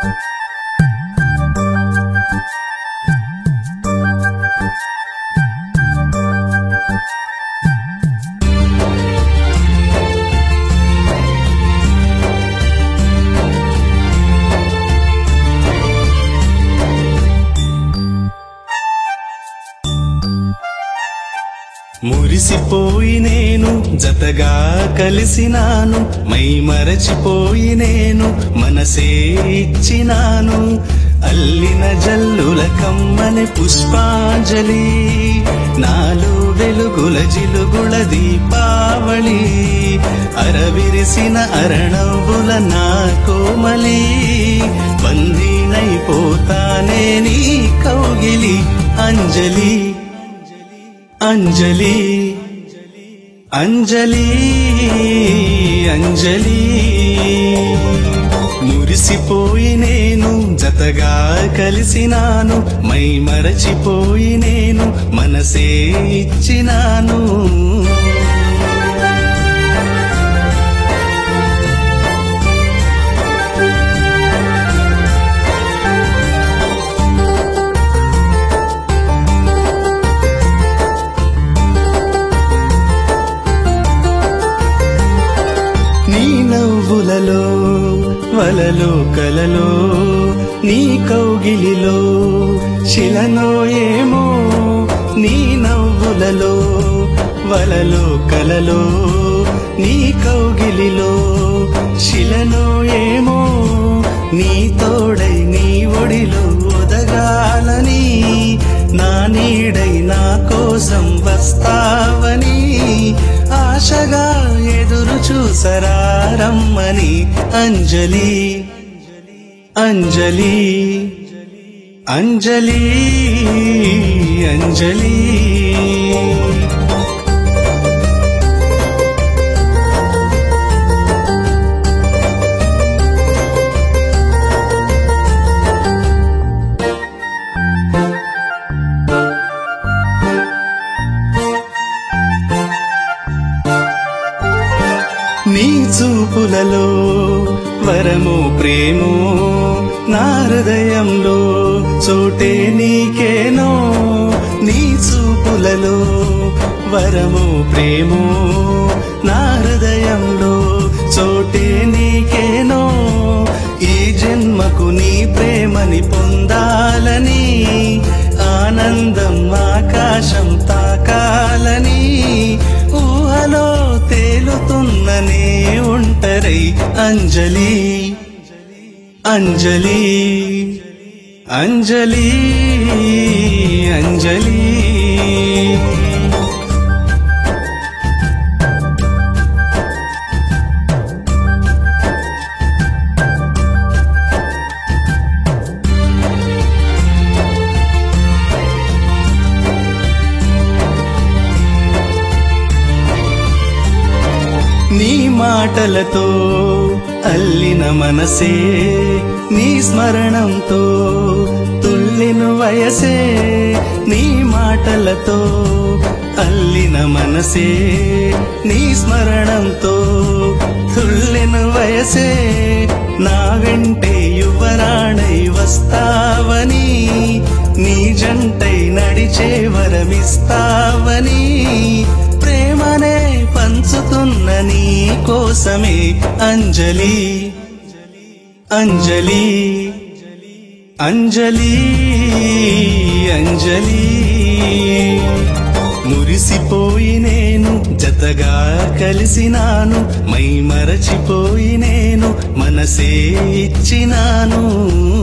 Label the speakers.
Speaker 1: మురిసిపోయి నేను జతగా కలిసినాను, మై మరచిపోయి నేను మనసే ఇచ్చినాను. అల్లిన జల్లుల కమ్మని పుష్పాంజలి, నాలో వెలుగుల జిలుగుల దీపావళి, అరవిరిసిన అరణవుల నా కోమలి, బందీనైపోతానే నీ కౌగిలి. అంజలి అంజలి అంజలి అంజలి, మురిసిపోయి నేను జతగా కలిసినాను, మై మరచిపోయి నేను మనసే ఇచ్చినాను. నీ నవ్వులలో వలలో కలలో, నీ కౌగిలిలో శిలనో ఏమో. నీ నవ్వులలో వలలో కలలో, నీ కౌగిలిలో శిలనో ఏమో. నీ తోడై నీ ఒడిలో ఒదగాలని, నా నీడై నా కోసం వస్తావని, ఆశగా ఎదురు చూసరా రమ్మని. అంజలి అంజలి అంజలి అంజలి. నీ చూపులలో వరము ప్రేమో, నా హృదయంలో చోటే నీకేనో. నీ చూపులలో వరము ప్రేమో, నా హృదయంలో చోటే నీకేనో. ఈ జన్మకు నీ ప్రేమని పొందాలని, ఆనందం ఆకాశం తాకాలని, ఊహలో తేలుతున్ననే ఒంటరై. అంజలి అంజలి అంజలి అంజలి. నీ మాటలతో అల్లిన మనసే, నీ స్మరణంతో తుళ్ళెను వయసే. నీ మాటలతో అల్లిన మనసే, నీ స్మరణంతో తుళ్ళెను వయసే. నా వెంటే యువరాణై వస్తావని, నీ జంటై నడిచే వరమిస్తావని, ప్రేమనే పంచుతున్న నీ కోసమే. అంజలి అంజలి అంజలి అంజలి. మురిసిపోయి నేను జతగా కలిసినాను, మై మరచిపోయి నేను మనసే ఇచ్చినాను.